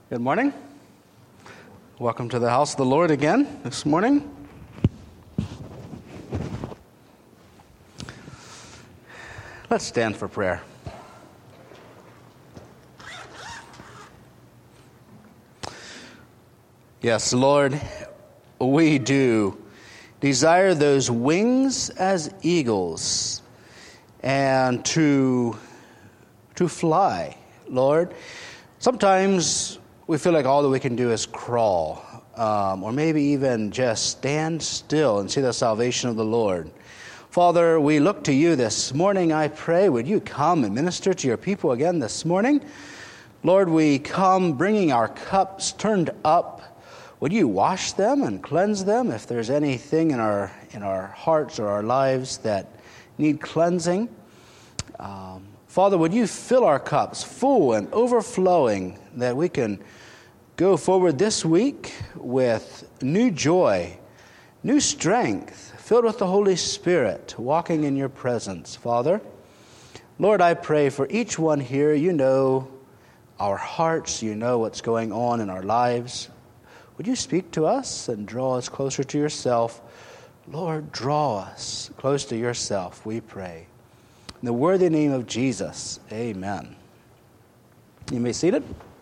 Good morning. Welcome to the house of the Lord again this morning. Let's stand for prayer. Yes, Lord, we do desire those wings as eagles and to fly, Lord. Sometimes we feel like all that we can do is crawl, or maybe even just stand still and see the salvation of the Lord. Father, we look to you this morning. I pray, would you come and minister to your people again this morning? Lord, we come bringing our cups turned up. Would you wash them and cleanse them if there's anything in our hearts or our lives that need cleansing? Father, would you fill our cups full and overflowing that we can go forward this week with new joy, new strength, filled with the Holy Spirit, walking in your presence, Father. Lord, I pray for each one here. You know our hearts. You know what's going on in our lives. Would you speak to us and draw us closer to yourself? Lord, draw us close to yourself, we pray. In the worthy name of Jesus, amen. You may be seated.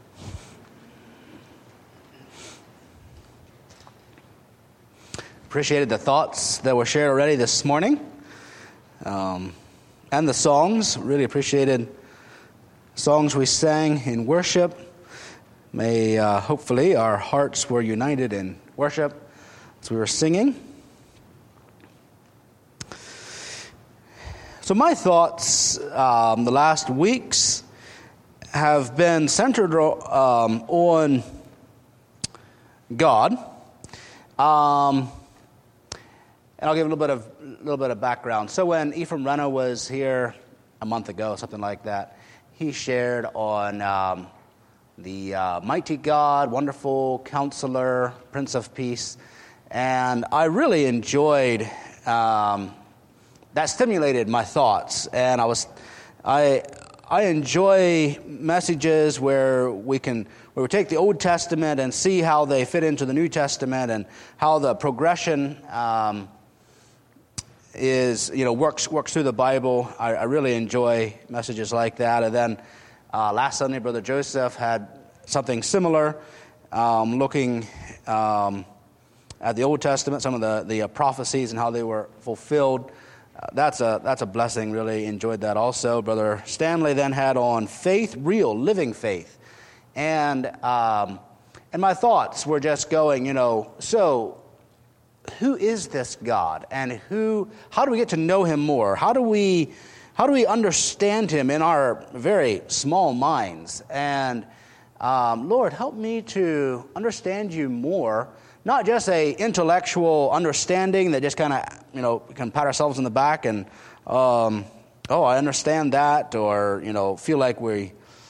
Appreciated the thoughts that were shared already this morning, and the songs. Really appreciated songs we sang in worship. May hopefully our hearts were united in worship as we were singing. So my thoughts the last weeks have been centered on God. And I'll give a little bit of background. So when Ephraim Reno was here a month ago, something like that, he shared on the mighty God, wonderful Counselor, Prince of Peace, and I really enjoyed. That stimulated my thoughts, and I enjoy messages where we take the Old Testament and see how they fit into the New Testament and how the progression works through the Bible. I really enjoy messages like that. And then last Sunday, Brother Joseph had something similar, looking at the Old Testament, some of the prophecies and how they were fulfilled. That's a blessing. Really enjoyed that also. Brother Stanley then had on faith, real living faith, and my thoughts were just going, so who is this God, and how do we get to know him more? How do we understand him in our very small minds? And Lord, help me to understand you more. Not just a intellectual understanding that just kind of, we can pat ourselves on the back and, I understand that, or, feel like we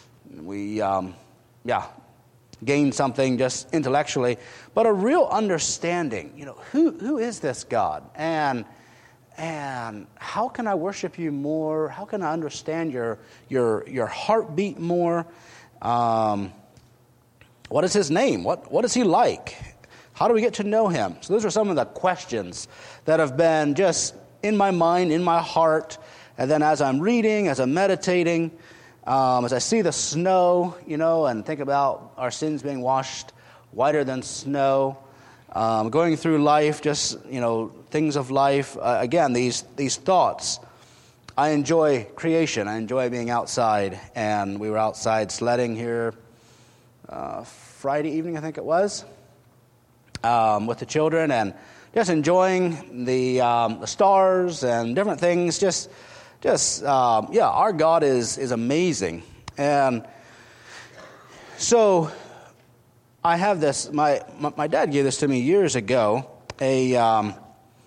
gain something just intellectually, but a real understanding, who is this God? And how can I worship you more? How can I understand your heartbeat more? What is his name? What is he like? How do we get to know him? So those are some of the questions that have been just in my mind, in my heart. And then as I'm reading, as I'm meditating, as I see the snow, and think about our sins being washed whiter than snow, going through life, just, things of life. Again, these thoughts. I enjoy creation. I enjoy being outside. And we were outside sledding here Friday evening, I think it was. With the children, and just enjoying the stars and different things. Our God is amazing. And so I have this. My dad gave this to me years ago. A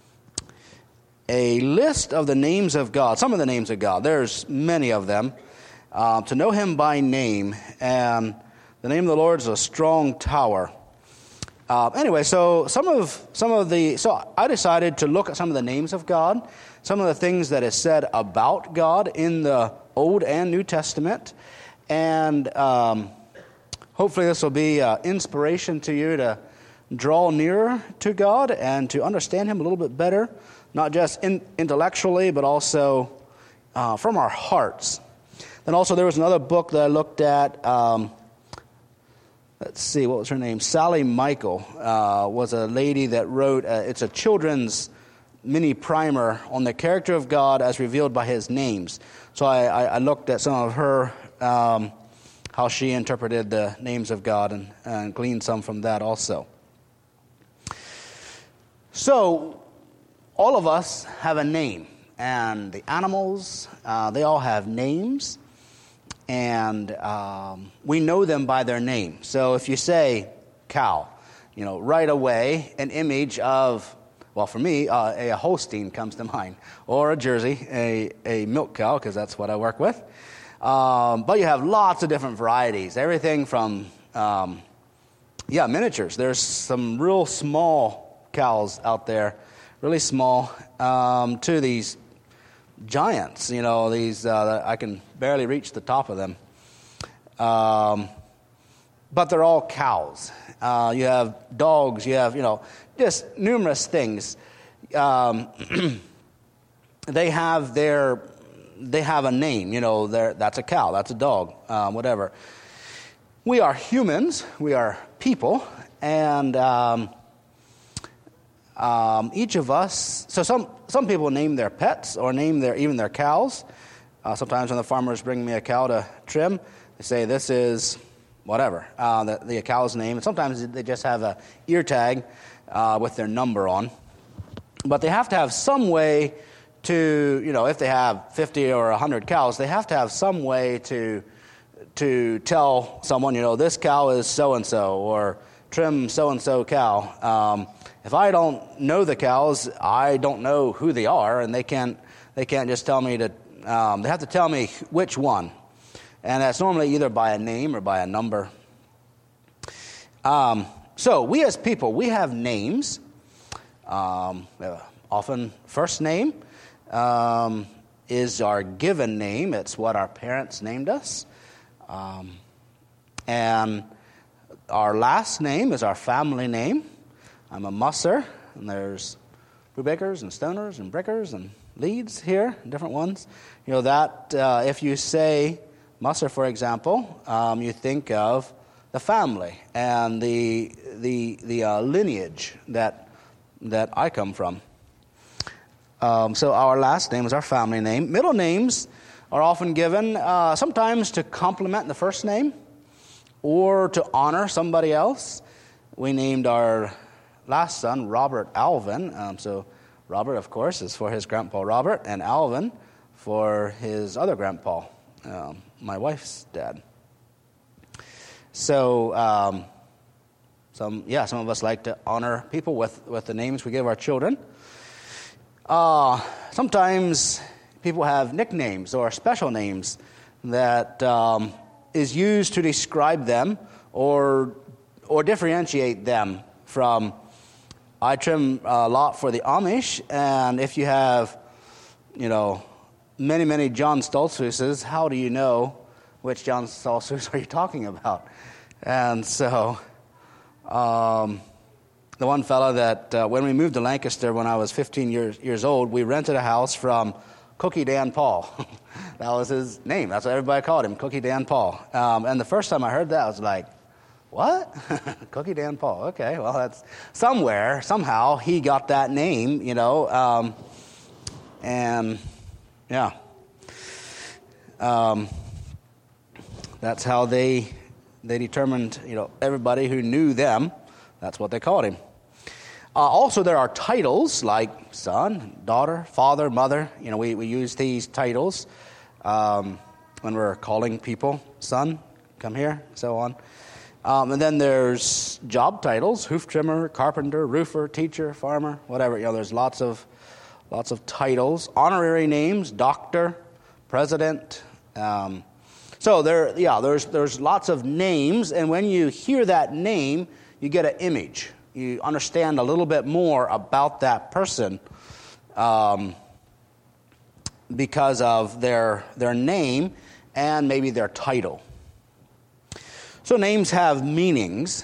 list of the names of God. Some of the names of God. There's many of them. To know him by name, and the name of the Lord is a strong tower. Anyway, so so I decided to look at some of the names of God, some of the things that is said about God in the Old and New Testament, and Hopefully this will be inspiration to you to draw nearer to God and to understand Him a little bit better, not just intellectually, but also from our hearts. Then also there was another book that I looked at. Let's see, what was her name? Sally Michael was a lady that wrote, it's a children's mini primer on the character of God as revealed by His names. So I looked at some of her, how she interpreted the names of God and gleaned some from that also. So, all of us have a name, and the animals, they all have names, and we know them by their name. So if you say cow, right away an image of, well, for me, a Holstein comes to mind, or a Jersey, a milk cow, because that's what I work with. But you have lots of different varieties, everything from, miniatures. There's some real small cows out there, really small, to these giants, these I can barely reach the top of them. But they're all cows. You have dogs, you have, just numerous things. They have a name, that's a cow, that's a dog, whatever. We are humans, we are people, and each of us, so some people name their pets or name even their cows. Sometimes when the farmers bring me a cow to trim, they say this is whatever, the cow's name. And sometimes they just have a ear tag with their number on. But they have to have some way to, if they have 50 or 100 cows, they have to have some way to tell someone, this cow is so-and-so, or trim so-and-so cow. If I don't know the cows, I don't know who they are, and they can't just tell me to. They have to tell me which one, and that's normally either by a name or by a number. So we as people, we have names. Often first name is our given name. It's what our parents named us, and our last name is our family name. I'm a Musser, and there's Brubakers and Stoners and Brickers and Leeds here, different ones. That if you say Musser, for example, you think of the family and the lineage that I come from. So our last name is our family name. Middle names are often given sometimes to complement the first name or to honor somebody else. We named our last son Robert Alvin. So Robert, of course, is for his grandpa Robert, and Alvin for his other grandpa, my wife's dad. So some of us like to honor people with the names we give our children. Sometimes people have nicknames or special names that is used to describe them or differentiate them from. I trim a lot for the Amish, and if you have, many, many John Stoltzfuses, how do you know which John Stoltzfus are you talking about? And so the one fellow that when we moved to Lancaster when I was 15 years old, we rented a house from Cookie Dan Paul. That was his name. That's what everybody called him, Cookie Dan Paul. And the first time I heard that, I was like, what? Cookie Dan Paul. Okay, well, that's somehow he got that name, and yeah. That's how they determined, everybody who knew them, that's what they called him. Also, there are titles like son, daughter, father, mother. We use these titles when we're calling people, son, come here, so on. And then there's job titles: hoof trimmer, carpenter, roofer, teacher, farmer, whatever. There's lots of titles. Honorary names: doctor, president. So there's lots of names, and when you hear that name, you get an image. You understand a little bit more about that person because of their name and maybe their title. So names have meanings.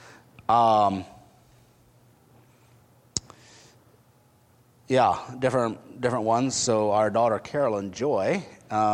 Different ones. So our daughter Carolyn Joy,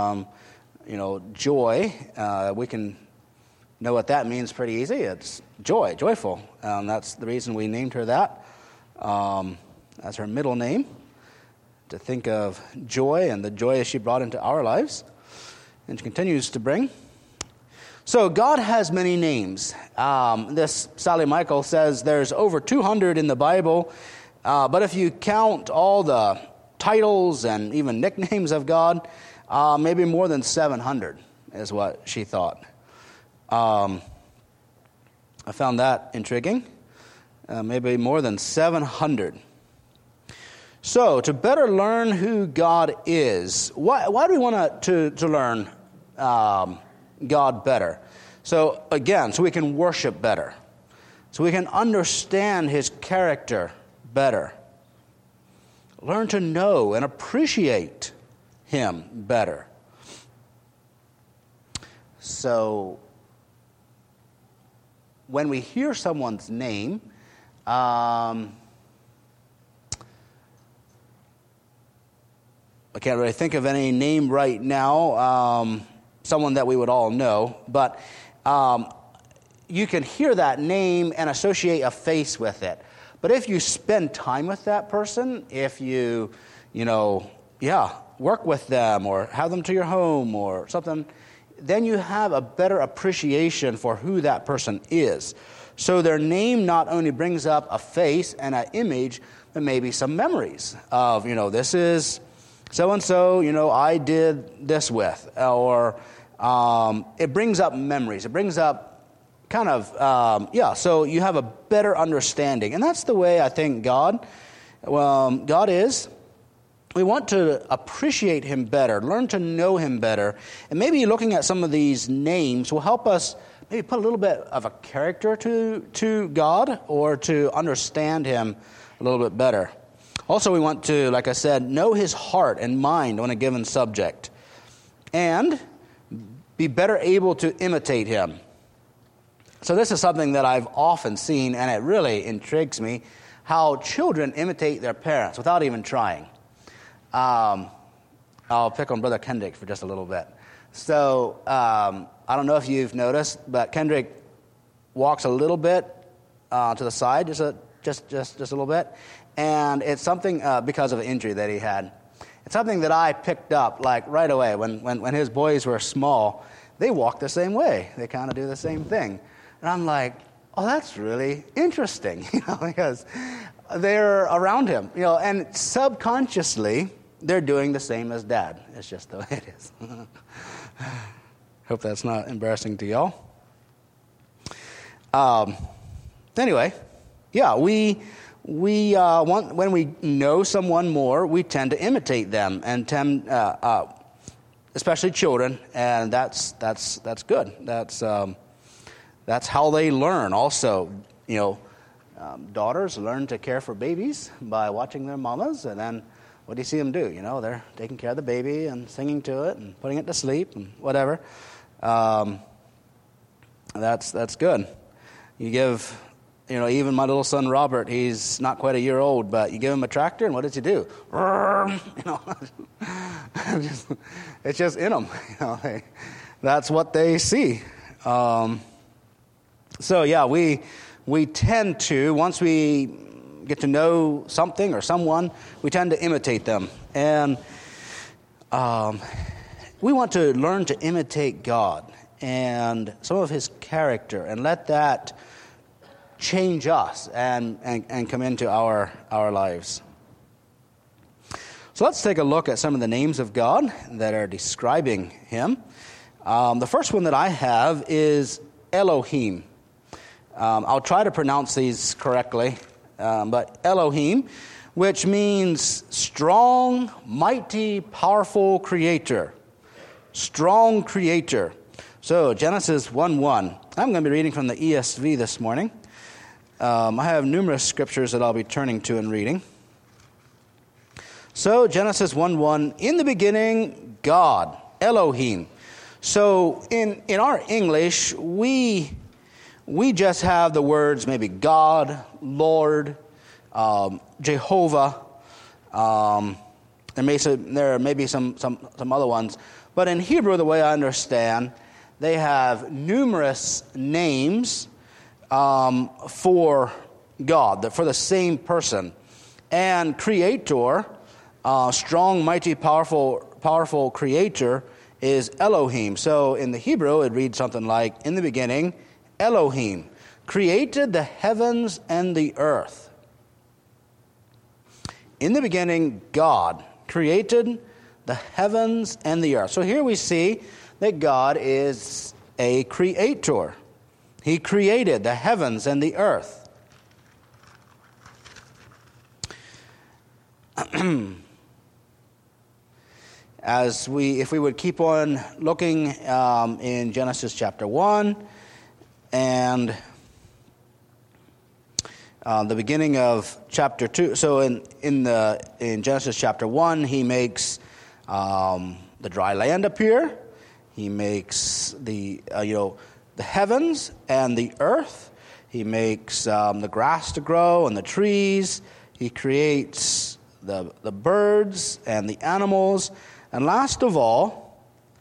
joy, we can know what that means pretty easy. It's joy, joyful. That's the reason we named her that. That's her middle name, to think of joy and the joy she brought into our lives and continues to bring. So God has many names. This Sally Michael says there's over 200 in the Bible, but if you count all the titles and even nicknames of God, maybe more than 700 is what she thought. I found that intriguing. Maybe more than 700. So, to better learn who God is, why do we want to learn God better? So, again, so we can worship better. So we can understand His character better. Learn to know and appreciate Him better. So, when we hear someone's name, I can't really think of any name right now, someone that we would all know, but you can hear that name and associate a face with it. But if you spend time with that person, if you work with them or have them to your home or something, then you have a better appreciation for who that person is. So their name not only brings up a face and an image, but maybe some memories of, this is so-and-so, I did this with. Or it brings up memories. It brings up so you have a better understanding. And that's the way I think God is. We want to appreciate Him better, learn to know Him better. And maybe looking at some of these names will help us maybe put a little bit of a character to God, or to understand Him a little bit better. Also, we want to, like I said, know His heart and mind on a given subject, and be better able to imitate Him. So this is something that I've often seen, and it really intrigues me, how children imitate their parents without even trying. I'll pick on Brother Kendrick for just a little bit. So I don't know if you've noticed, but Kendrick walks a little bit to the side, just a little bit, and it's something because of an injury that he had. It's something that I picked up like right away when his boys were small. They walk the same way. They kind of do the same thing, and I'm like, oh, that's really interesting, because they're around him, and subconsciously they're doing the same as Dad. It's just the way it is. Hope that's not embarrassing to y'all. Anyway, we want, when we know someone more, we tend to imitate them, and especially children, and that's good. That's how they learn. Also, daughters learn to care for babies by watching their mamas, and then what do you see them do? They're taking care of the baby and singing to it and putting it to sleep and whatever. That's good. You give, even my little son Robert, he's not quite a year old, but you give him a tractor, and what does he do? It's just in them. That's what they see. We tend to, once we get to know something or someone, we tend to imitate them. And we want to learn to imitate God and some of His character, and let that change us and come into our lives. So let's take a look at some of the names of God that are describing Him. The first one that I have is Elohim. I'll try to pronounce these correctly, but Elohim, which means strong, mighty, powerful creator. Strong creator. So Genesis 1:1. I'm going to be reading from the ESV this morning. I have numerous scriptures that I'll be turning to and reading. So Genesis 1:1, in the beginning, God, Elohim. So in our English, we just have the words maybe God, Lord, Jehovah. There may be some other ones. But in Hebrew, the way I understand, they have numerous names for God, for the same person. And creator, strong, mighty, powerful creator, is Elohim. So in the Hebrew, it reads something like, in the beginning, Elohim created the heavens and the earth. In the beginning, God created the heavens and the earth. So here we see that God is a creator. He created the heavens and the earth. If we would keep on looking in Genesis chapter 1 and the beginning of chapter 2. So in Genesis chapter 1, he makes the dry land appear. He makes the heavens and the earth. He makes the grass to grow and the trees. He creates the birds and the animals. And last of all,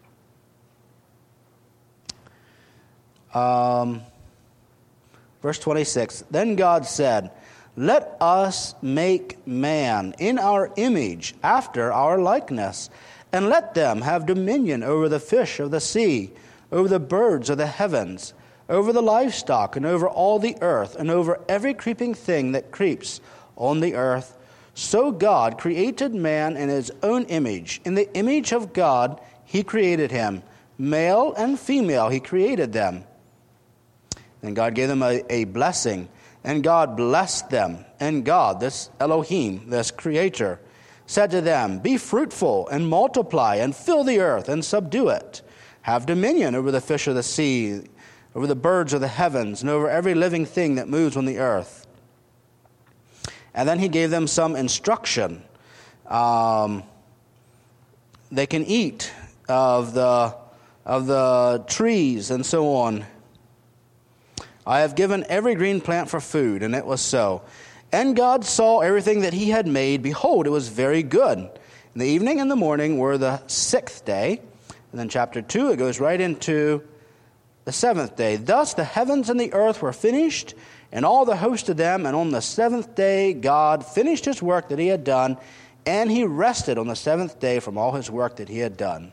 verse 26, then God said, let us make man in our image, after our likeness, and let them have dominion over the fish of the sea, over the birds of the heavens, over the livestock, and over all the earth, and over every creeping thing that creeps on the earth. So God created man in his own image. In the image of God, he created him. Male and female, he created them. And God gave them a blessing. And God blessed them. And God, this Elohim, this creator, said to them, be fruitful and multiply and fill the earth and subdue it. Have dominion over the fish of the sea, over the birds of the heavens, and over every living thing that moves on the earth. And then he gave them some instruction. They can eat of the trees and so on. I have given every green plant for food, and it was so. And God saw everything that he had made. Behold, it was very good. And the evening and the morning were the 6th day. And then chapter 2, it goes right into the 7th day. Thus the heavens and the earth were finished, and all the host of them. And on the 7th day, God finished his work that he had done, and he rested on the 7th day from all his work that he had done.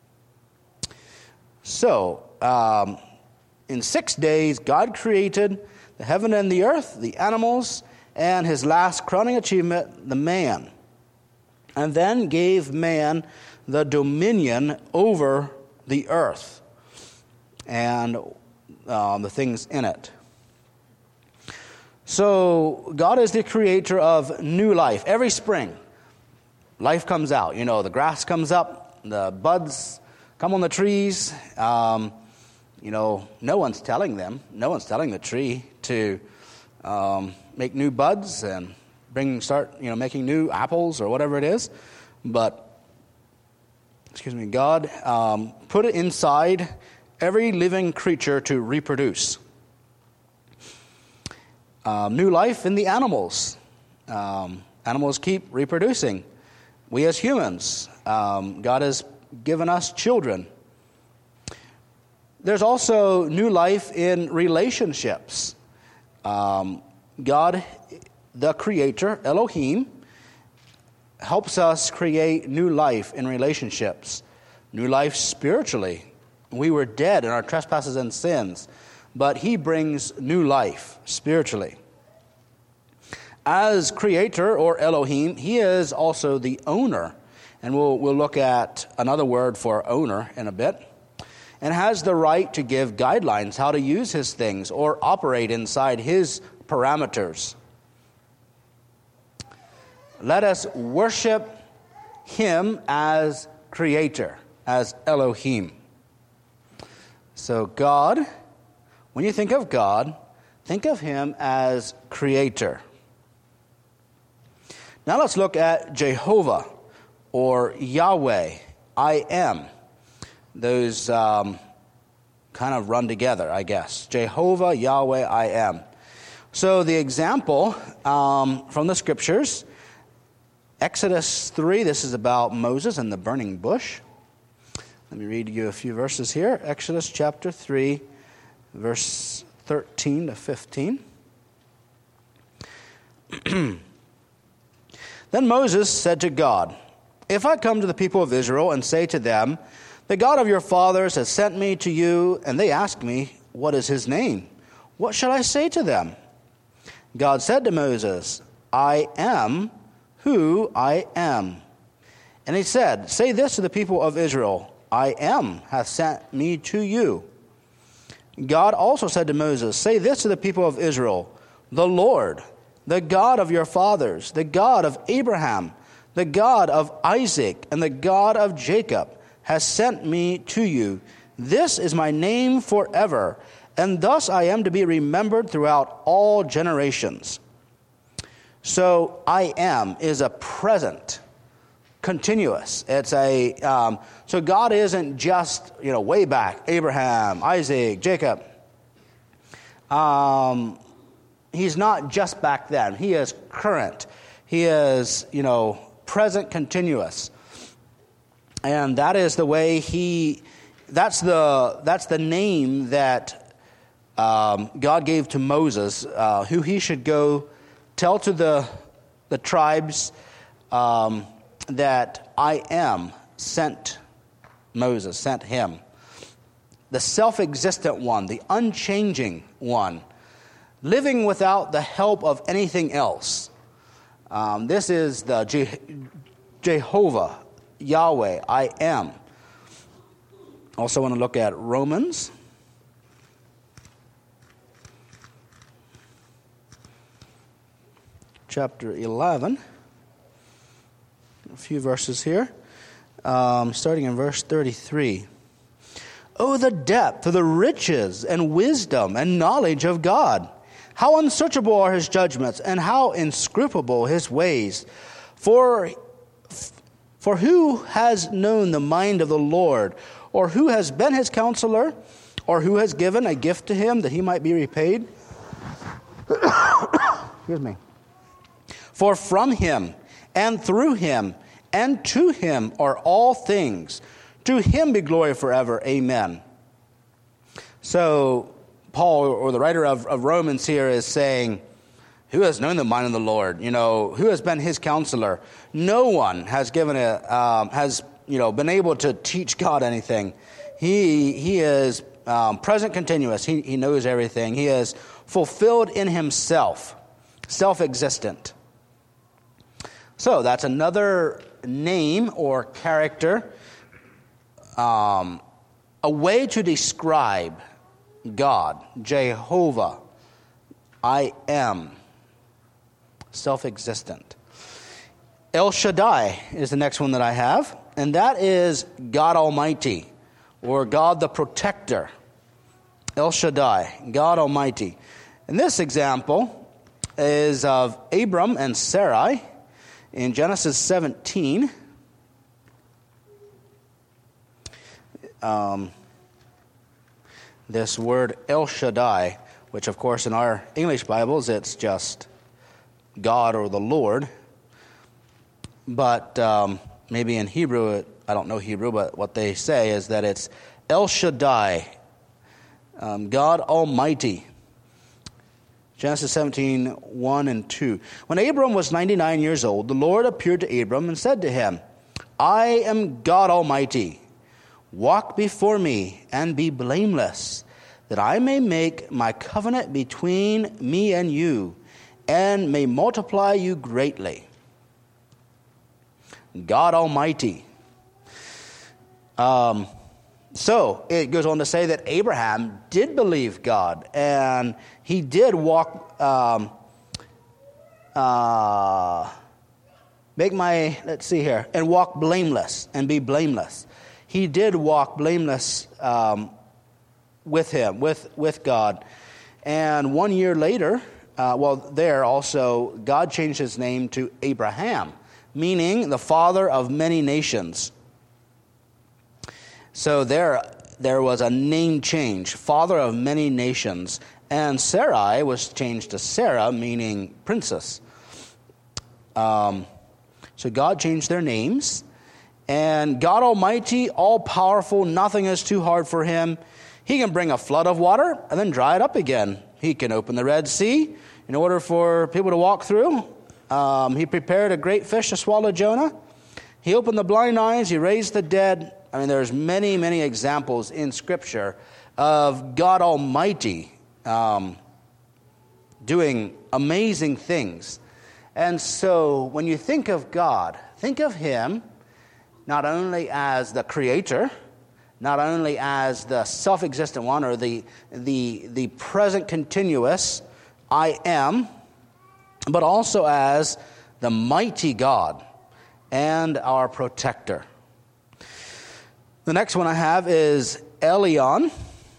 So, in 6 days, God created the heaven and the earth, the animals, and his last crowning achievement, the man. And then gave man the dominion over the earth and the things in it. So God is the creator of new life. Every spring, life comes out. The grass comes up, the buds come on the trees. No one's telling them. No one's telling the tree to make new buds and start making new apples or whatever it is. But, God put it inside every living creature to reproduce. New life in the animals. Animals keep reproducing. We as humans, God has given us children. There's also new life in relationships. God, the creator, Elohim, helps us create new life in relationships. New life spiritually. We were dead in our trespasses and sins, but he brings new life spiritually. As creator or Elohim, he is also the owner. And we'll look at another word for owner in a bit. And has the right to give guidelines how to use his things or operate inside his parameters. Let us worship him as creator, as Elohim. So God, when you think of God, think of him as creator. Now let's look at Jehovah or Yahweh, I am. those kind of run together, I guess. Jehovah, Yahweh, I am. So the example from the scriptures, Exodus 3, this is about Moses and the burning bush. Let me read you a few verses here. Exodus chapter 3, verse 13 to 15. Then Moses said to God, "If I come to the people of Israel and say to them, 'The God of your fathers has sent me to you,' and they ask me, 'What is his name?' what shall I say to them?" God said to Moses, "I am who I am." And he said, "Say this to the people of Israel, 'I am hath sent me to you.'" God also said to Moses, "Say this to the people of Israel, 'The Lord, the God of your fathers, the God of Abraham, the God of Isaac, and the God of Jacob, has sent me to you. This is my name forever, and thus I am to be remembered throughout all generations." So I am is a present, continuous. It's so God isn't just way back, Abraham, Isaac, Jacob. He's not just back then. He is current. He is present, continuous. And that is the way that's the name that God gave to Moses, who he should go tell to the tribes that I am sent Moses, sent him. The self-existent one, the unchanging one, living without the help of anything else. This is the Jehovah, Yahweh, I am. Also want to look at Romans. Chapter 11. A few verses here. Starting in verse 33. "Oh, the depth of the riches and wisdom and knowledge of God! How unsearchable are his judgments, and how inscrutable his ways! For who has known the mind of the Lord, or who has been his counselor, or who has given a gift to him that he might be repaid?" Excuse me. "For from him, and through him, and to him are all things. To him be glory forever. Amen." So Paul, or the writer of Romans here, is saying, who has known the mind of the Lord? Who has been his counselor? No one has been able to teach God anything. He is present, continuous. He knows everything. He is fulfilled in himself, self-existent. So that's another name or character, a way to describe God, Jehovah, I am, self-existent. El Shaddai is the next one that I have, and that is God Almighty, or God the Protector. El Shaddai, God Almighty. And this example is of Abram and Sarai in Genesis 17. This word El Shaddai, which of course in our English Bibles it's just God or the Lord, but maybe in Hebrew, I don't know Hebrew, but what they say is that it's El Shaddai, God Almighty. Genesis 17, 1 and 2. "When Abram was 99 years old, the Lord appeared to Abram and said to him, 'I am God Almighty. Walk before me and be blameless, that I may make my covenant between me and you, and may multiply you greatly.'" God Almighty. So it goes on to say that Abraham did believe God, and he did walk, and walk blameless and be blameless. He did walk blameless with him, with God. And 1 year later, there also, God changed his name to Abraham, meaning the father of many nations. So there was a name change, father of many nations. And Sarai was changed to Sarah, meaning princess. So God changed their names. And God Almighty, all-powerful, nothing is too hard for him. He can bring a flood of water and then dry it up again. He can open the Red Sea in order for people to walk through. He prepared a great fish to swallow Jonah. He opened the blind eyes. He raised the dead. I mean, there's many, many examples in Scripture of God Almighty doing amazing things. And so when you think of God, think of him not only as the creator, not only as the self-existent one or the present continuous I am, but also as the mighty God and our protector. The next one I have is Elyon,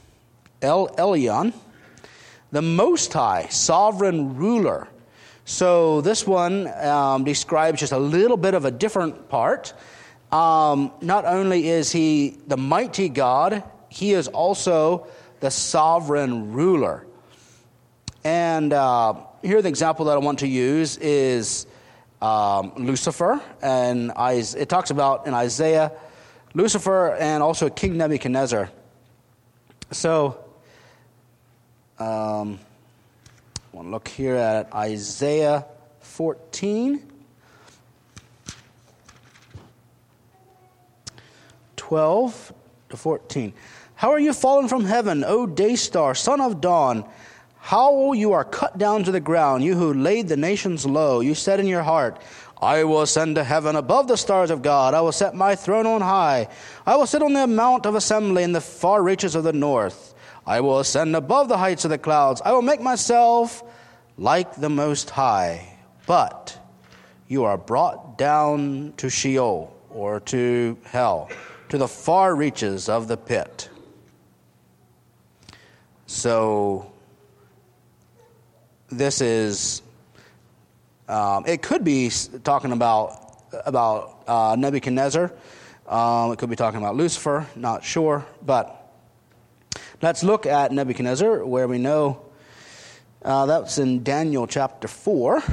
the Most High, sovereign ruler. So this one describes just a little bit of a different part. Not only is he the mighty God, he is also the sovereign ruler. And here the example that I want to use is Lucifer. And it talks about in Isaiah, Lucifer and also King Nebuchadnezzar. So I want to look here at Isaiah 14. 12 to 14. How are you fallen from heaven, O day star, son of dawn? How you are cut down to the ground, you who laid the nations low. You said in your heart, I will ascend to heaven above the stars of God. I will set my throne on high. I will sit on the mount of assembly in the far reaches of the north. I will ascend above the heights of the clouds. I will make myself like the Most High. But you are brought down to Sheol, or to hell, to the far reaches of the pit. So this is, it could be talking about Nebuchadnezzar. It could be talking about Lucifer, not sure. But let's look at Nebuchadnezzar, where we know that's in Daniel chapter 4.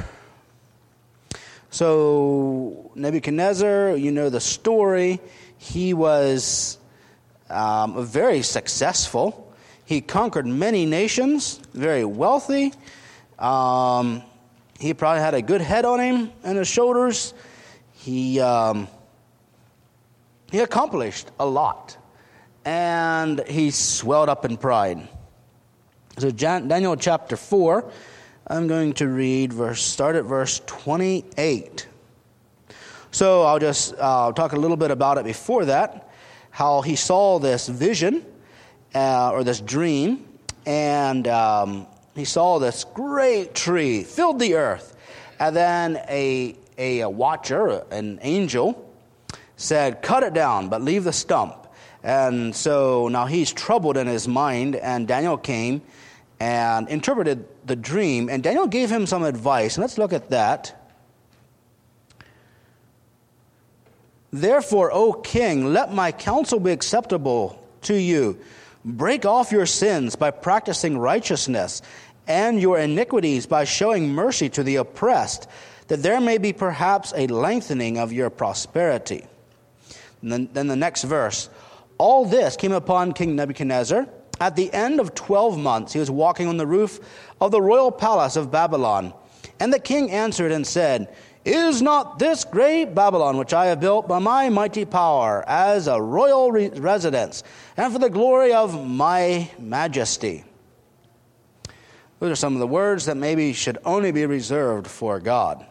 So Nebuchadnezzar, you know the story. He was very successful. He conquered many nations, very wealthy. He probably had a good head on him and his shoulders. He accomplished a lot. And he swelled up in pride. So Daniel chapter 4, I'm going to start at verse 28. So I'll just talk a little bit about it before that, how he saw this vision or this dream, and he saw this great tree filled the earth. And then a watcher, an angel, said, cut it down, but leave the stump. And so now he's troubled in his mind, and Daniel came and interpreted the dream, and Daniel gave him some advice. And let's look at that. Therefore, O king, let my counsel be acceptable to you. Break off your sins by practicing righteousness, and your iniquities by showing mercy to the oppressed, that there may be perhaps a lengthening of your prosperity. And then the next verse. All this came upon King Nebuchadnezzar. At the end of 12 months, he was walking on the roof of the royal palace of Babylon. And the king answered and said, Is not this great Babylon, which I have built by my mighty power, as a royal residence, and for the glory of my majesty? Those are some of the words that maybe should only be reserved for God.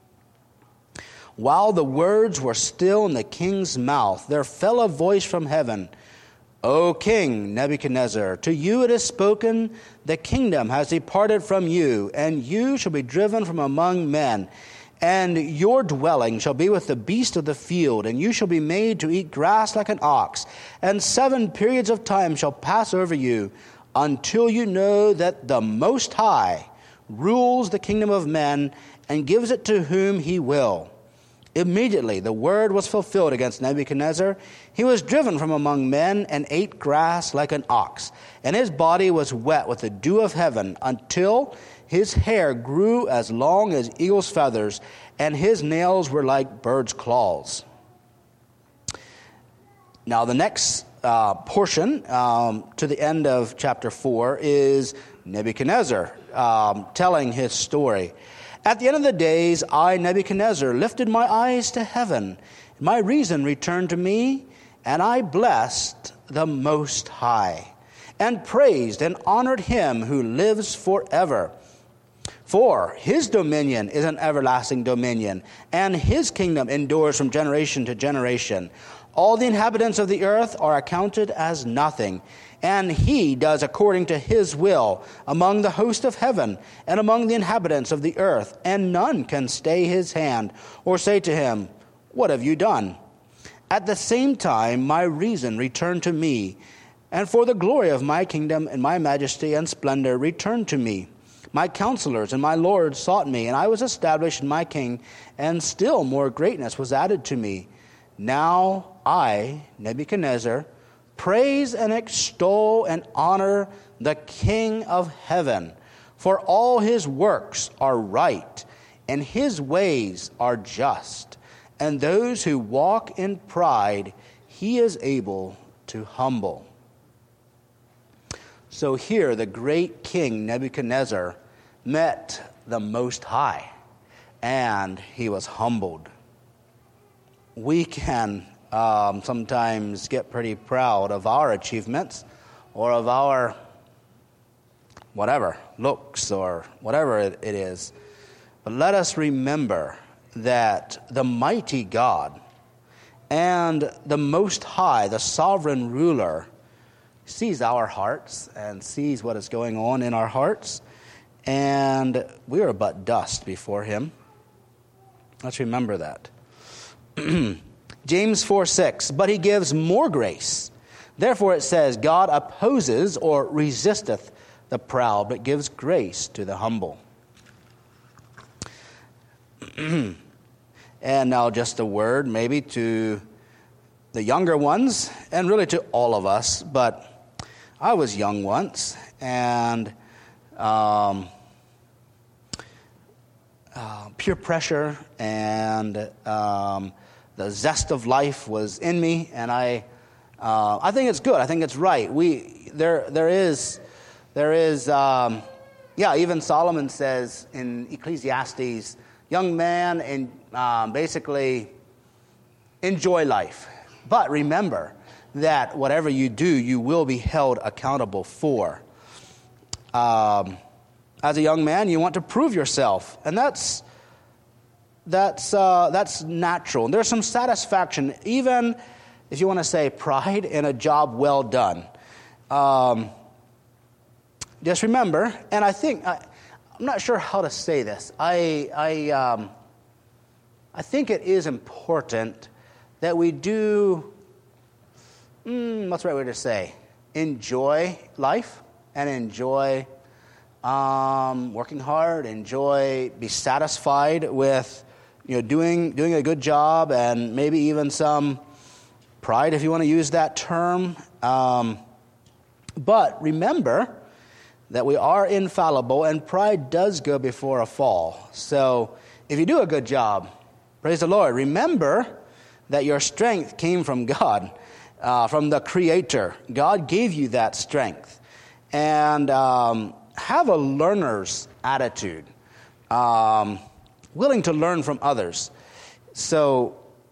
While the words were still in the king's mouth, there fell a voice from heaven, O King Nebuchadnezzar, to you it is spoken, the kingdom has departed from you, and you shall be driven from among men, and your dwelling shall be with the beasts of the field, and you shall be made to eat grass like an ox, and 7 periods of time shall pass over you, until you know that the Most High rules the kingdom of men, and gives it to whom he will. Immediately the word was fulfilled against Nebuchadnezzar. He was driven from among men and ate grass like an ox, and his body was wet with the dew of heaven until his hair grew as long as eagle's feathers, and his nails were like birds' claws. Now the next portion to the end of chapter 4 is Nebuchadnezzar telling his story. At the end of the days, I, Nebuchadnezzar, lifted my eyes to heaven. My reason returned to me, and I blessed the Most High, and praised and honored him who lives forever. For his dominion is an everlasting dominion, and his kingdom endures from generation to generation. All the inhabitants of the earth are accounted as nothing, and he does according to his will among the host of heaven and among the inhabitants of the earth, and none can stay his hand or say to him, "What have you done?" At the same time, my reason returned to me, and for the glory of my kingdom and my majesty and splendor returned to me. My counselors and my lords sought me, and I was established in my king, and still more greatness was added to me. Now I, Nebuchadnezzar, praise and extol and honor the King of heaven, for all his works are right, and his ways are just, and those who walk in pride he is able to humble. So here the great king Nebuchadnezzar met the Most High, and he was humbled. We can sometimes get pretty proud of our achievements or of our whatever, looks or whatever it is. But let us remember that the mighty God and the Most High, the sovereign ruler, sees our hearts and sees what is going on in our hearts, and we are but dust before him. Let's remember that. James 4:6, but he gives more grace. Therefore it says, God opposes or resisteth the proud, but gives grace to the humble. And now just a word maybe to the younger ones, and really to all of us, but I was young once, and peer pressure and the zest of life was in me, and I think it's good. I think it's right. There is, even Solomon says in Ecclesiastes, young man, and basically enjoy life. But remember that whatever you do, you will be held accountable for. As a young man, you want to prove yourself, and that's natural. And there's some satisfaction, even if you want to say pride, in a job well done. Just remember, and I think I'm not sure how to say this. I think it is important that we do. What's the right way to say? Enjoy life and enjoy working hard. Be satisfied with doing a good job, and maybe even some pride, if you want to use that term. But remember that we are infallible, and pride does go before a fall. So if you do a good job, praise the Lord. Remember that your strength came from God, from the Creator. God gave you that strength. And have a learner's attitude, willing to learn from others. So,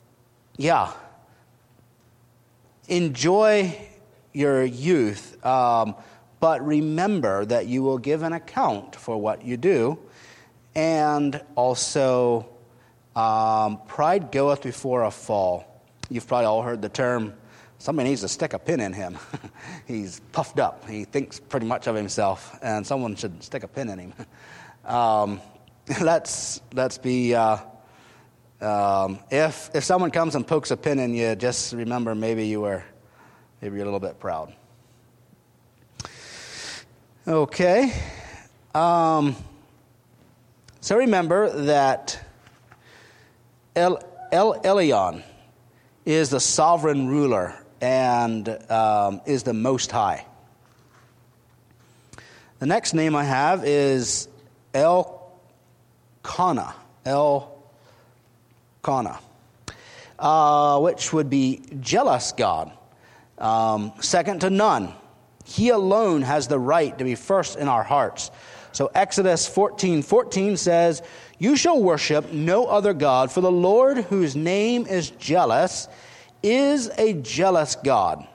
enjoy your youth, but remember that you will give an account for what you do. And also, pride goeth before a fall. You've probably all heard the term, somebody needs to stick a pin in him. He's puffed up. He thinks pretty much of himself, and someone should stick a pin in him. Let's be. If someone comes and pokes a pin in you, just remember maybe you're a little bit proud. Okay. So remember that El Elyon is the sovereign ruler and is the Most High. The next name I have is Elkanah. Elkanah, which would be jealous God. Second to none. He alone has the right to be first in our hearts. So Exodus 14:14 says, "You shall worship no other God, for the Lord, whose name is jealous, is a jealous God."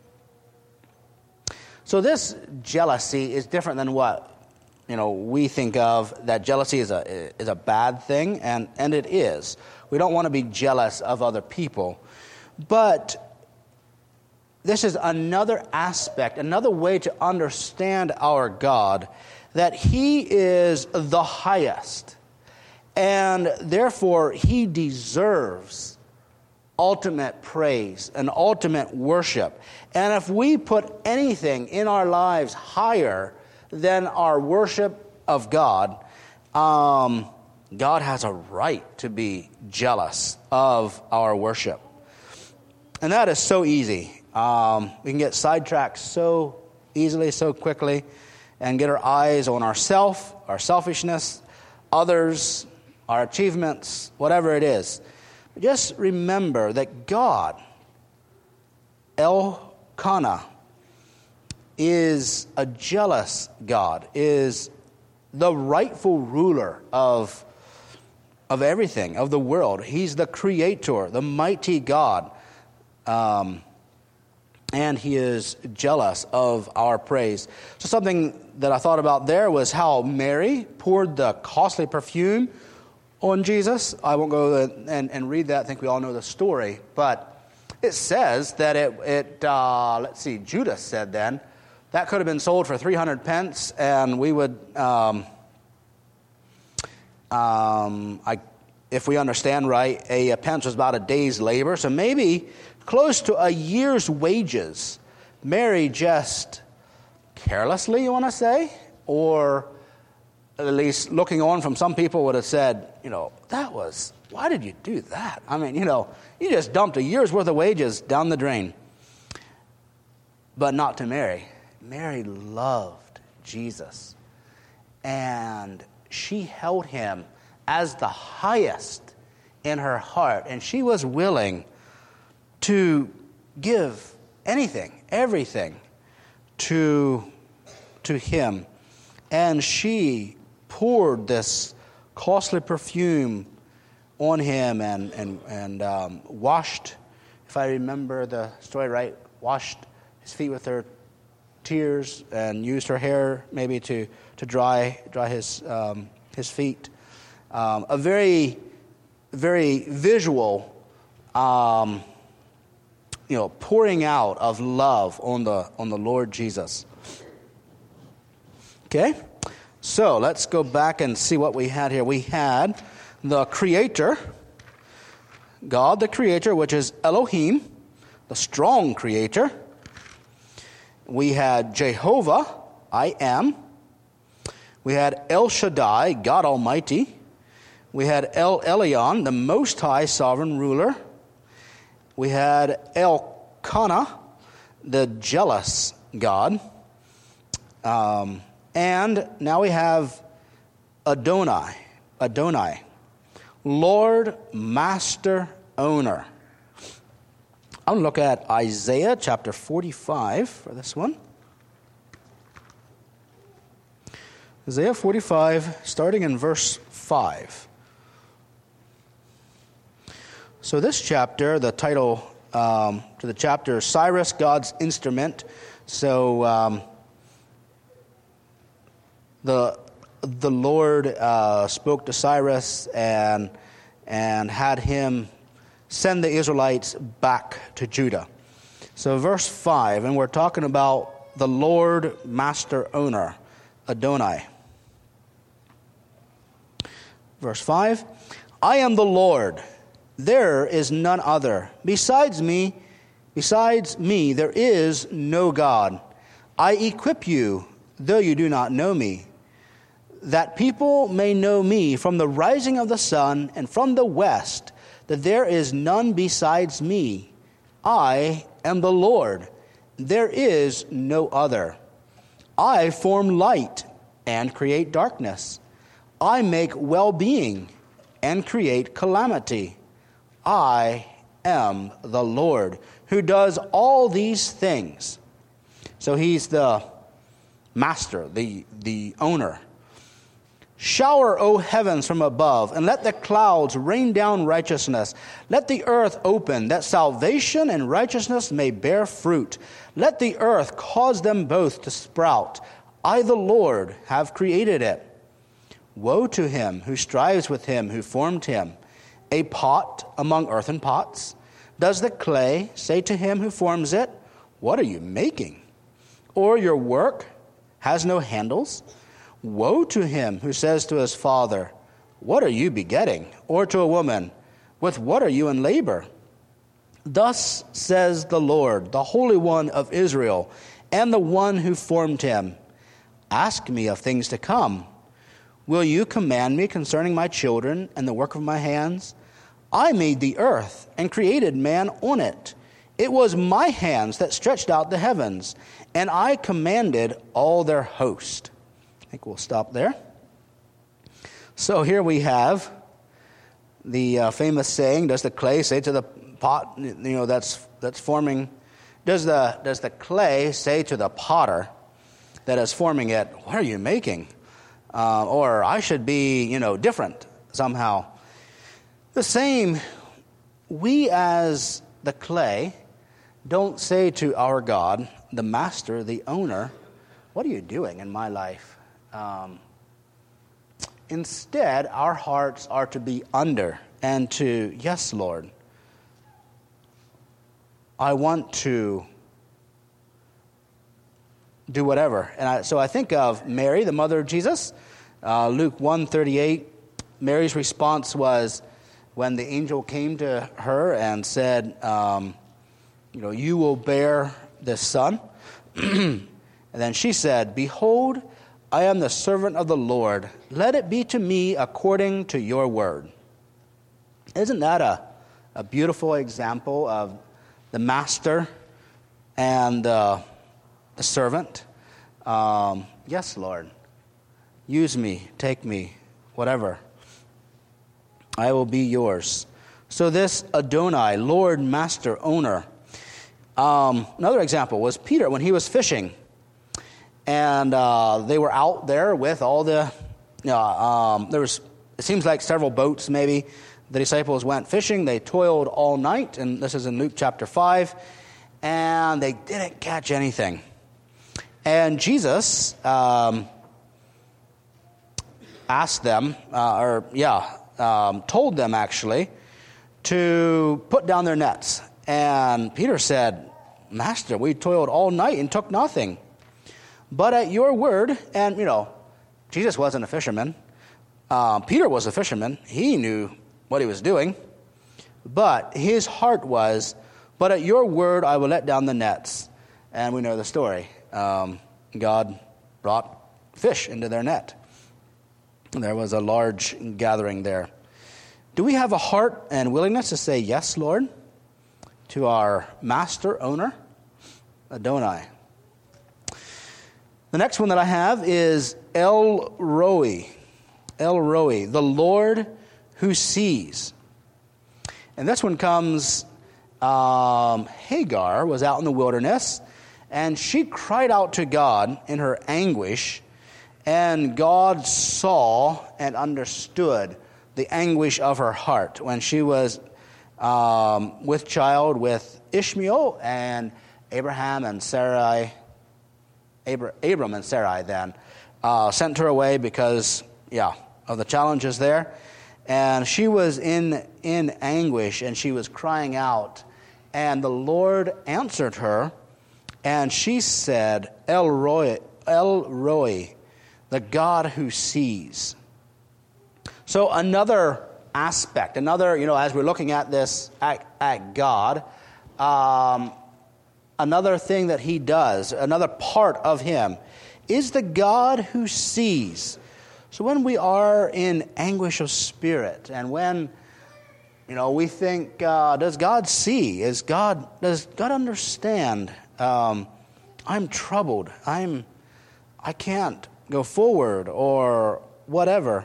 So this jealousy is different than what we think of, that jealousy is a bad thing, and it is. We don't want to be jealous of other people. But this is another aspect, another way to understand our God, that He is the highest, and therefore He deserves ultimate praise and ultimate worship. And if we put anything in our lives higher than our worship of God, God has a right to be jealous of our worship. And that is so easy. We can get sidetracked so easily, so quickly, and get our eyes on ourself, our selfishness, others, our achievements, whatever it is. Just remember that God, Elkanah, is a jealous God, is the rightful ruler of everything, of the world. He's the creator, the mighty God. And He is jealous of our praise. So something that I thought about there was how Mary poured the costly perfume on Jesus. I won't go and read that. I think we all know the story. But it says that Judas said then, that could have been sold for 300 pence, and we would, if we understand right, a pence was about a day's labor. So maybe close to a year's wages. Mary just carelessly, you want to say? Or at least looking on from some people would have said, why did you do that? I mean, you just dumped a year's worth of wages down the drain. But not to Mary. Mary loved Jesus. And she held Him as the highest in her heart. And she was willing to give anything, everything to Him. And she poured this costly perfume on Him and washed, if I remember the story right, washed His feet with her tears and used her hair maybe to dry His feet. A very, very visual pouring out of love on the Lord Jesus. Okay, so let's go back and see what we had here. We had the Creator, God the Creator, which is Elohim, the strong Creator. We had Jehovah, I am. We had El Shaddai, God Almighty. We had El Elyon, the Most High Sovereign Ruler. We had Elkanah, the jealous God. And now we have Adonai, Lord, Master, Owner. I'm going to look at Isaiah chapter 45 for this one. Isaiah 45, starting in verse 5. So this chapter, the title to the chapter is Cyrus, God's Instrument. So the Lord spoke to Cyrus and had him send the Israelites back to Judah. So verse 5, and we're talking about the Lord, Master, Owner, Adonai. Verse 5, I am the Lord, there is none other. Besides me, there is no God. I equip you, though you do not know me, that people may know me from the rising of the sun and from the west, that there is none besides me. I am the Lord. There is no other. I form light and create darkness. I make well-being and create calamity. I am the Lord who does all these things. So he's the master, the owner. Shower, O heavens, from above, and let the clouds rain down righteousness. Let the earth open, that salvation and righteousness may bear fruit. Let the earth cause them both to sprout. I, the Lord, have created it. Woe to him who strives with him who formed him. A pot among earthen pots. Does the clay say to him who forms it, what are you making? Or your work has no handles? Woe to him who says to his father, what are you begetting? Or to a woman, with what are you in labor? Thus says the Lord, the Holy One of Israel, and the one who formed him. Ask me of things to come. Will you command me concerning my children and the work of my hands? I made the earth and created man on it. It was my hands that stretched out the heavens, and I commanded all their host. I think we'll stop there. So here we have the famous saying, does the clay say to the pot, that's forming, does the clay say to the potter that is forming it, what are you making? Or I should be, different somehow. The same, we as the clay don't say to our God, the master, the owner, what are you doing in my life? Instead, our hearts are to be under and to, yes, Lord, I want to do whatever. And so I think of Mary, the mother of Jesus. Luke 1:38, Mary's response was when the angel came to her and said, you will bear this son. And then she said, behold, I am the servant of the Lord. Let it be to me according to your word. Isn't that a beautiful example of the master and the servant? Yes, Lord. Use me, take me, whatever. I will be yours. So this Adonai, Lord, master, owner. Another example was Peter when he was fishing. And they were out there with all the, it seems like several boats maybe. The disciples went fishing. They toiled all night. And this is in Luke chapter 5. And they didn't catch anything. And Jesus asked them, told them actually, to put down their nets. And Peter said, Master, we toiled all night and took nothing. But at your word, and Jesus wasn't a fisherman. Peter was a fisherman. He knew what he was doing. But his heart was, but at your word I will let down the nets. And we know the story. God brought fish into their net. There was a large gathering there. Do we have a heart and willingness to say, yes, Lord, to our master, owner, Adonai? The next one that I have is El Roi. El Roi, the Lord who sees. And this one comes, Hagar was out in the wilderness, and she cried out to God in her anguish, and God saw and understood the anguish of her heart when she was with child with Ishmael, and Abraham and Sarai. Abram and Sarai then sent her away because, of the challenges there. And she was in anguish, and she was crying out. And the Lord answered her, and she said, El Roi, the God who sees. So another aspect, as we're looking at this, at God, another thing that he does, another part of him, is the God who sees. So when we are in anguish of spirit, and when We think, does God see? Does God understand? I'm troubled. I can't go forward or whatever.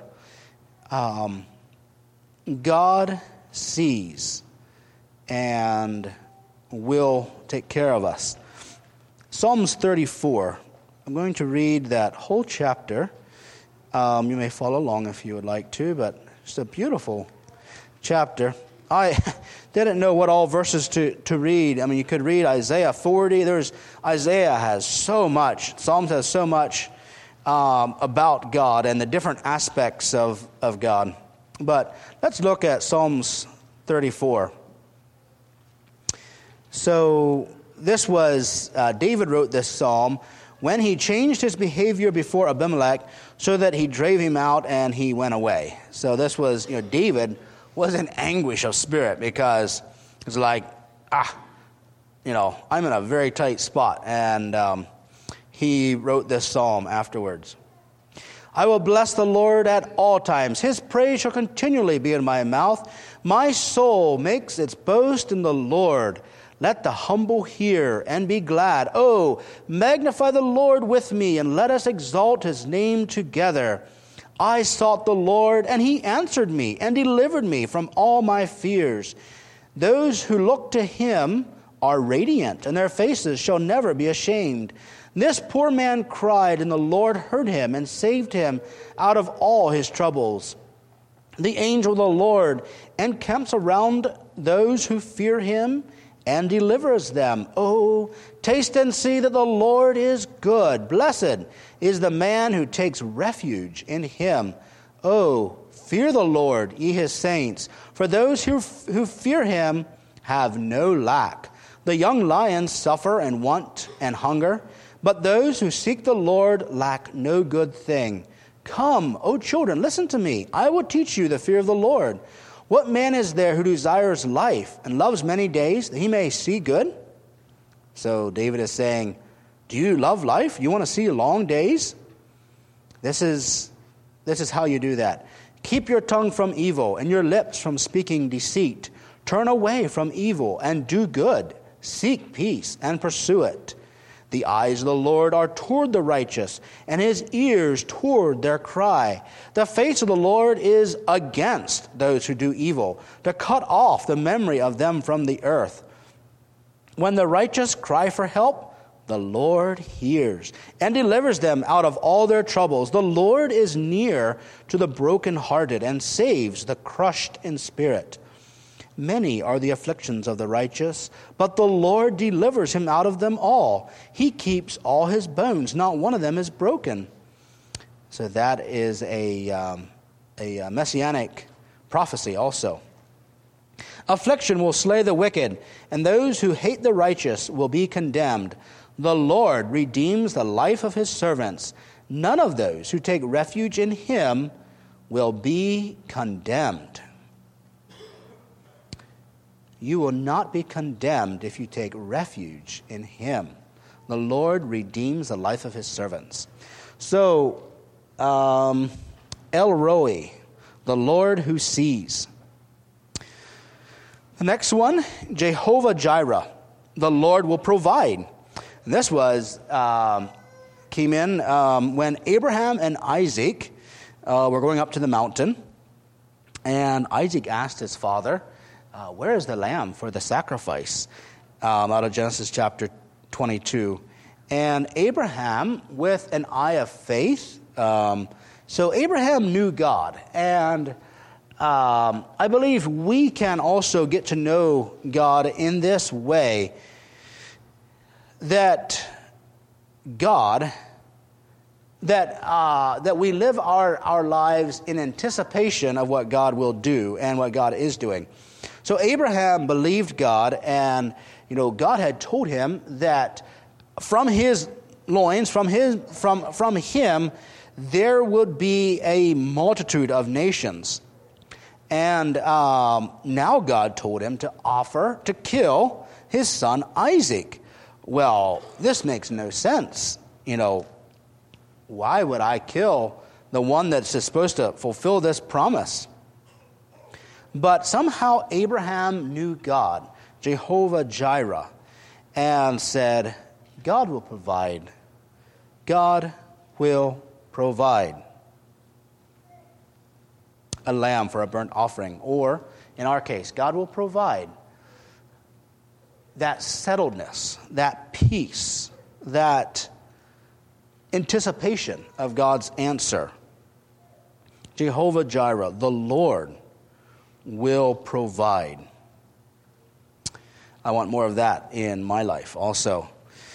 God sees and will take care of us. Psalms 34. I'm going to read that whole chapter. You may follow along if you would like to, but it's a beautiful chapter. I didn't know what all verses to read. I mean, you could read Isaiah 40. Isaiah has so much. Psalms has so much about God and the different aspects of God. But let's look at Psalms 34. So this was, David wrote this psalm when he changed his behavior before Abimelech so that he drave him out and he went away. So this was, David was in anguish of spirit because it's like, I'm in a very tight spot. And he wrote this psalm afterwards. I will bless the Lord at all times. His praise shall continually be in my mouth. My soul makes its boast in the Lord. Let the humble hear and be glad. Oh, magnify the Lord with me, and let us exalt his name together. I sought the Lord, and he answered me and delivered me from all my fears. Those who look to him are radiant, and their faces shall never be ashamed. This poor man cried, and the Lord heard him and saved him out of all his troubles. The angel of the Lord encamps around those who fear him and delivers them. Oh, taste and see that the Lord is good. Blessed is the man who takes refuge in him. Oh, fear the Lord, ye his saints, for those who fear him have no lack. The young lions suffer and want and hunger, but those who seek the Lord lack no good thing. Come, O children, listen to me. I will teach you the fear of the Lord. What man is there who desires life and loves many days that he may see good? So David is saying, do you love life? You want to see long days? This is how you do that. Keep your tongue from evil and your lips from speaking deceit. Turn away from evil and do good. Seek peace and pursue it. The eyes of the Lord are toward the righteous, and his ears toward their cry. The face of the Lord is against those who do evil, to cut off the memory of them from the earth. When the righteous cry for help, the Lord hears and delivers them out of all their troubles. The Lord is near to the brokenhearted and saves the crushed in spirit. Many are the afflictions of the righteous, but the Lord delivers him out of them all. He keeps all his bones, not one of them is broken. So that is a messianic prophecy also. Affliction will slay the wicked, and those who hate the righteous will be condemned. The Lord redeems the life of his servants. None of those who take refuge in him will be condemned. You will not be condemned if you take refuge in him. The Lord redeems the life of his servants. So, El Roi, the Lord who sees. The next one, Jehovah Jireh, the Lord will provide. And this came in when Abraham and Isaac were going up to the mountain. And Isaac asked his father, where is the lamb for the sacrifice? Out of Genesis chapter 22. And Abraham, with an eye of faith, so Abraham knew God. And I believe we can also get to know God in this way, that God, that we live our lives in anticipation of what God will do and what God is doing. So Abraham believed God, and God had told him that from his loins, from him, there would be a multitude of nations. And now God told him to kill his son Isaac. Well, this makes no sense. Why would I kill the one that's supposed to fulfill this promise? But somehow Abraham knew God, Jehovah Jireh, and said, God will provide. God will provide a lamb for a burnt offering. Or, in our case, God will provide that settledness, that peace, that anticipation of God's answer. Jehovah Jireh, the Lord, will provide. I want more of that in my life also.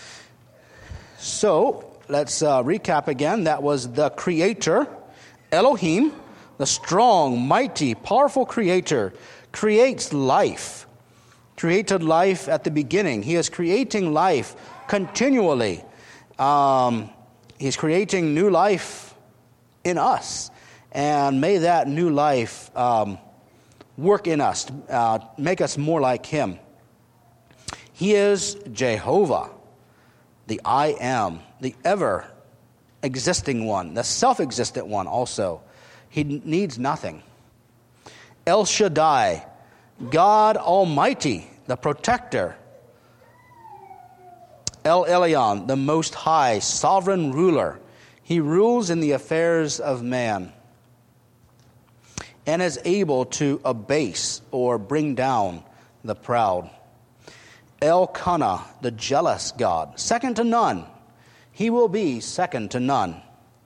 So, let's recap again. That was the Creator, Elohim, the strong, mighty, powerful Creator, creates life. Created life at the beginning. He is creating life continually. He's creating new life in us. And may that new life work in us, make us more like Him. He is Jehovah, the I Am, the ever-existing one, the self-existent one also. He needs nothing. El Shaddai, God Almighty, the protector. El Elyon, the Most High, sovereign ruler. He rules in the affairs of man and is able to abase or bring down the proud. Elkanah, the jealous God, second to none. He will be second to none.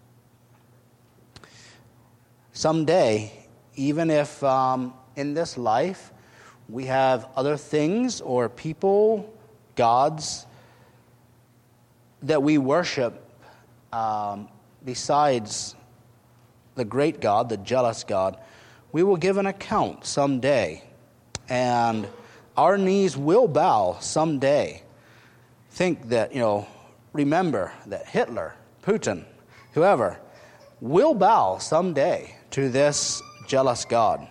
Someday, even if in this life we have other things or people, gods, that we worship besides the great God, the jealous God, we will give an account someday. And our knees will bow someday. Think that, remember that Hitler, Putin, whoever, will bow someday to this jealous God.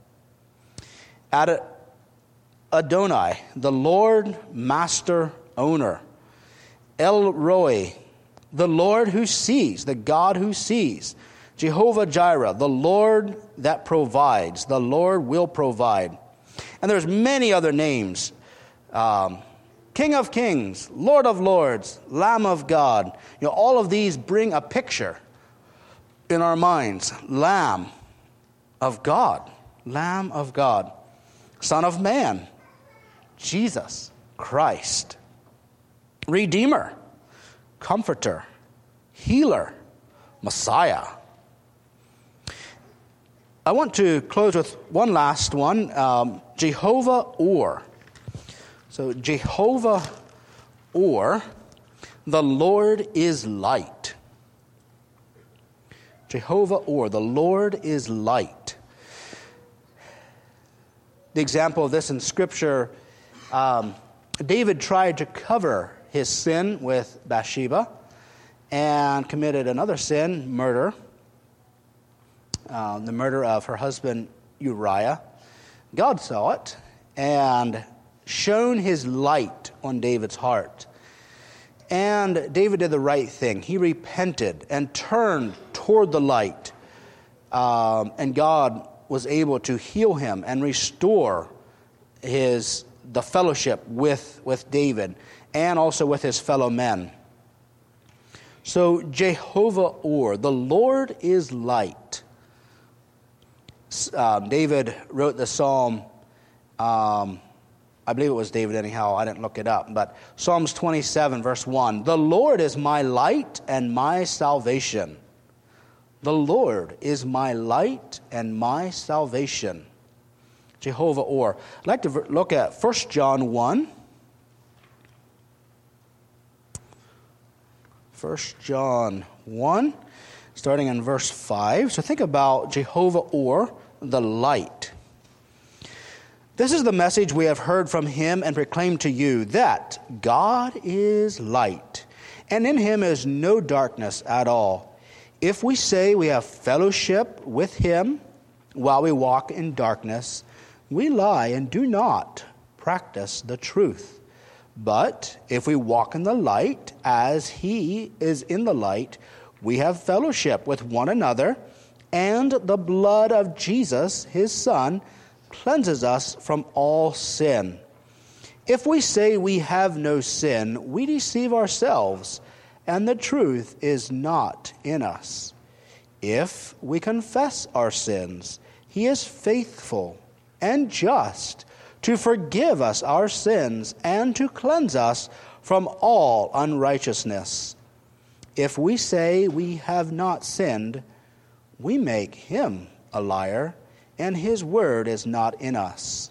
Adonai, the Lord, Master, Owner. El Roi, the Lord who sees, the God who sees. Jehovah Jireh, the Lord that provides. The Lord will provide. And there's many other names. King of Kings, Lord of Lords, Lamb of God. All of these bring a picture in our minds. Lamb of God. Lamb of God. Son of Man. Jesus Christ. Redeemer. Comforter. Healer. Messiah. I want to close with one last one. Jehovah Or. So Jehovah Or, the Lord is light. Jehovah Or, the Lord is light. The example of this in Scripture, David tried to cover his sin with Bathsheba and committed another sin, murder. The murder of her husband Uriah. God saw it and shone His light on David's heart. And David did the right thing. He repented and turned toward the light. And God was able to heal him and restore the fellowship with David and also with his fellow men. So Jehovah Or, the Lord is light. David wrote the psalm, I believe it was David anyhow, I didn't look it up, but Psalms 27 verse 1, the Lord is my light and my salvation. The Lord is my light and my salvation. Jehovah Or. I'd like to look at 1 John 1. 1 John 1, starting in verse 5. So think about Jehovah Or, the light. This is the message we have heard from Him and proclaimed to you, that God is light, and in Him is no darkness at all. If we say we have fellowship with Him while we walk in darkness, we lie and do not practice the truth. But if we walk in the light as He is in the light, we have fellowship with one another, and the blood of Jesus, His Son, cleanses us from all sin. If we say we have no sin, we deceive ourselves, and the truth is not in us. If we confess our sins, he is faithful and just to forgive us our sins and to cleanse us from all unrighteousness. If we say we have not sinned, we make him a liar, and his word is not in us.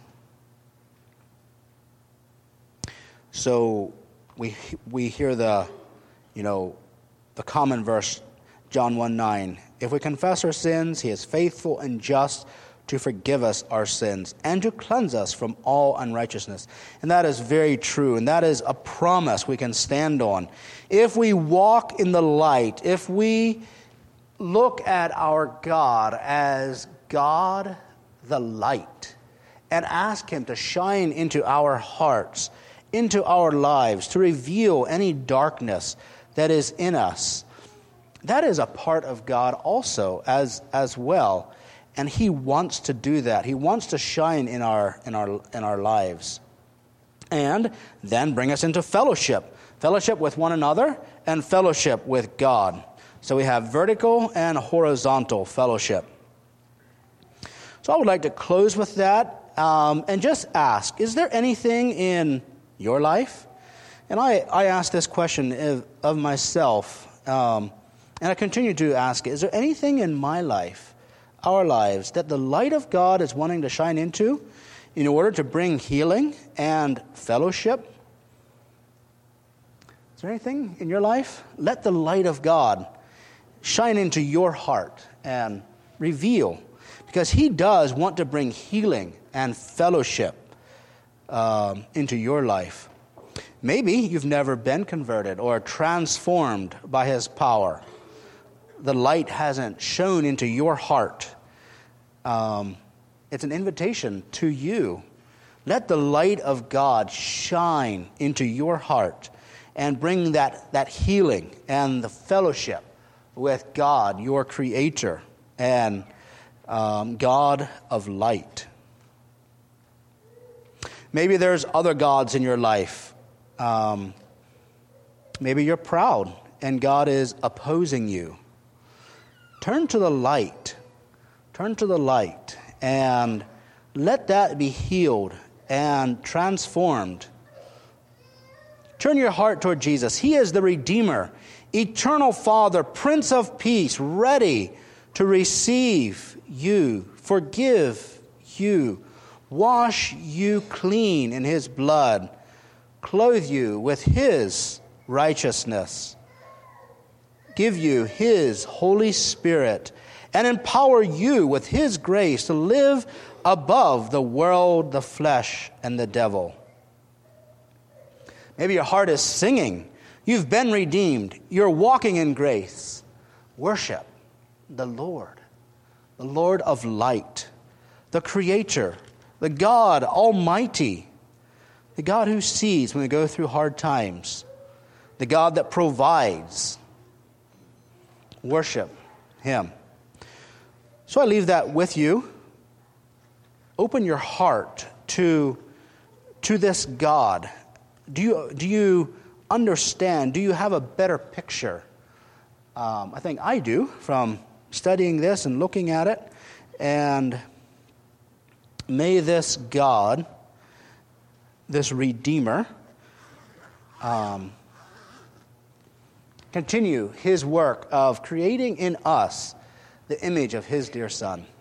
So we hear the common verse, John 1:9. If we confess our sins, he is faithful and just to forgive us our sins and to cleanse us from all unrighteousness. And that is very true, and that is a promise we can stand on. If we walk in the light, if we look at our God as God the light, and ask him to shine into our hearts, into our lives, to reveal any darkness that is in us, that is a part of God also as well. And he wants to do that. He wants to shine in our lives. And then bring us into fellowship. Fellowship with one another and fellowship with God. So we have vertical and horizontal fellowship. So I would like to close with that and just ask, is there anything in your life? And I ask this question of myself, and I continue to ask it. Is there anything in my life, our lives, that the light of God is wanting to shine into in order to bring healing and fellowship? Is there anything in your life? Let the light of God shine into your heart and reveal, because he does want to bring healing and fellowship into your life. Maybe you've never been converted or transformed by his power. The light hasn't shone into your heart. It's an invitation to you. Let the light of God shine into your heart and bring that healing and the fellowship with God, your Creator, and God of light. Maybe there's other gods in your life. Maybe you're proud and God is opposing you. Turn to the light. Turn to the light and let that be healed and transformed. Turn your heart toward Jesus. He is the Redeemer, Eternal Father, Prince of Peace, ready to receive you, forgive you, wash you clean in his blood, clothe you with his righteousness, give you his Holy Spirit, and empower you with his grace to live above the world, the flesh, and the devil. Maybe your heart is singing. You've been redeemed. You're walking in grace. Worship the Lord of light, the Creator, the God Almighty, the God who sees when we go through hard times, the God that provides. Worship him. So I leave that with you. Open your heart to this God. Do you understand? Do you have a better picture? I think I do from studying this and looking at it. And may this God, this Redeemer, continue his work of creating in us the image of his dear Son.